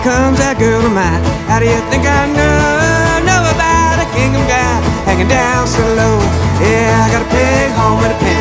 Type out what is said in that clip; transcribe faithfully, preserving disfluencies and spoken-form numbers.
comes that girl of mine. How do you think I know, know about a kingdom guy hanging down so low? Yeah, I got a pig home with a pen.